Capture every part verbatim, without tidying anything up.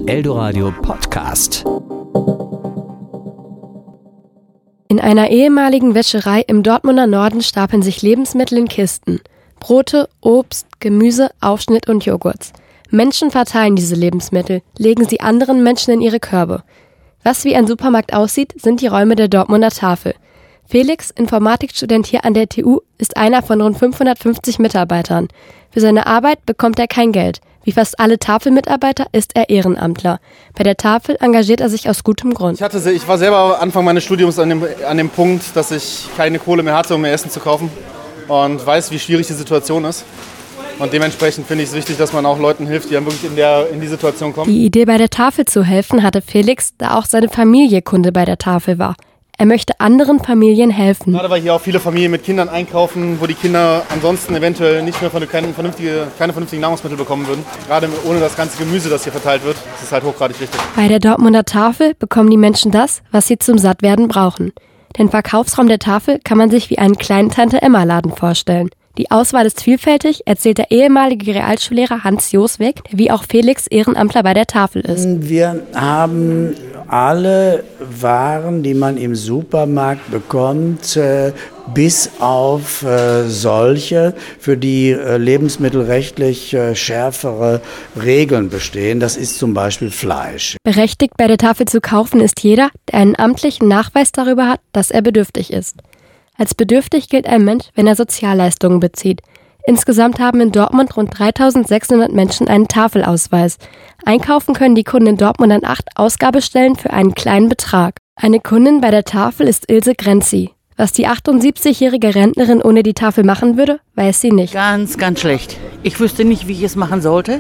Eldoradio Podcast. In einer ehemaligen Wäscherei im Dortmunder Norden stapeln sich Lebensmittel in Kisten. Brote, Obst, Gemüse, Aufschnitt und Joghurts. Menschen verteilen diese Lebensmittel, legen sie anderen Menschen in ihre Körbe. Was wie ein Supermarkt aussieht, sind die Räume der Dortmunder Tafel. Felix, Informatikstudent hier an der T U, ist einer von rund fünfhundertfünfzig Mitarbeitern. Für seine Arbeit bekommt er kein Geld. Wie fast alle Tafelmitarbeiter ist er Ehrenamtler. Bei der Tafel engagiert er sich aus gutem Grund. Ich, hatte, ich war selber Anfang meines Studiums an dem, an dem Punkt, dass ich keine Kohle mehr hatte, um mir Essen zu kaufen. Und weiß, wie schwierig die Situation ist. Und dementsprechend finde ich es wichtig, dass man auch Leuten hilft, die dann wirklich in, der, in die Situation kommen. Die Idee, bei der Tafel zu helfen, hatte Felix, da auch seine Familie Kunde bei der Tafel war. Er möchte anderen Familien helfen. Gerade weil hier auch viele Familien mit Kindern einkaufen, wo die Kinder ansonsten eventuell nicht mehr keine, vernünftige, keine vernünftigen Nahrungsmittel bekommen würden. Gerade ohne das ganze Gemüse, das hier verteilt wird, ist es halt hochgradig wichtig. Bei der Dortmunder Tafel bekommen die Menschen das, was sie zum Sattwerden brauchen. Den Verkaufsraum der Tafel kann man sich wie einen kleinen Tante-Emma-Laden vorstellen. Die Auswahl ist vielfältig, erzählt der ehemalige Realschullehrer Hans Josweg, der wie auch Felix Ehrenamtler bei der Tafel ist. Wir haben alle Waren, die man im Supermarkt bekommt, bis auf solche, für die lebensmittelrechtlich schärfere Regeln bestehen. Das ist zum Beispiel Fleisch. Berechtigt, bei der Tafel zu kaufen, ist jeder, der einen amtlichen Nachweis darüber hat, dass er bedürftig ist. Als bedürftig gilt ein Mensch, wenn er Sozialleistungen bezieht. Insgesamt haben in Dortmund rund dreitausendsechshundert Menschen einen Tafelausweis. Einkaufen können die Kunden in Dortmund an acht Ausgabestellen für einen kleinen Betrag. Eine Kundin bei der Tafel ist Ilse Grenzi. Was die achtundsiebzigjährige Rentnerin ohne die Tafel machen würde, weiß sie nicht. Ganz, ganz schlecht. Ich wüsste nicht, wie ich es machen sollte.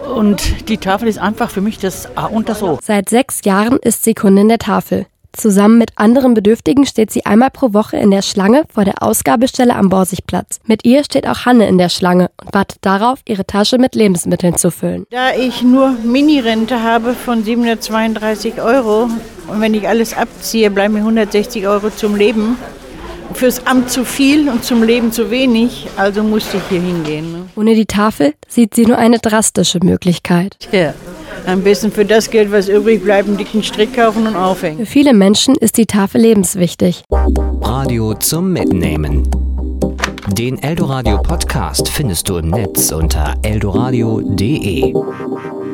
Und die Tafel ist einfach für mich das A und das O. Seit sechs Jahren ist sie Kundin der Tafel. Zusammen mit anderen Bedürftigen steht sie einmal pro Woche in der Schlange vor der Ausgabestelle am Borsigplatz. Mit ihr steht auch Hanne in der Schlange und wartet darauf, ihre Tasche mit Lebensmitteln zu füllen. Da ich nur Mini-Rente habe von siebenhundertzweiunddreißig Euro und wenn ich alles abziehe, bleiben mir hundertsechzig Euro zum Leben. Fürs Amt zu viel und zum Leben zu wenig, also musste ich hier hingehen. Ne? Ohne die Tafel sieht sie nur eine drastische Möglichkeit. Ja. Am besten für das Geld, was übrig bleibt, einen dicken Strick kaufen und aufhängen. Für viele Menschen ist die Tafel lebenswichtig. Radio zum Mitnehmen. Den Eldoradio Podcast findest du im Netz unter eldoradio punkt de.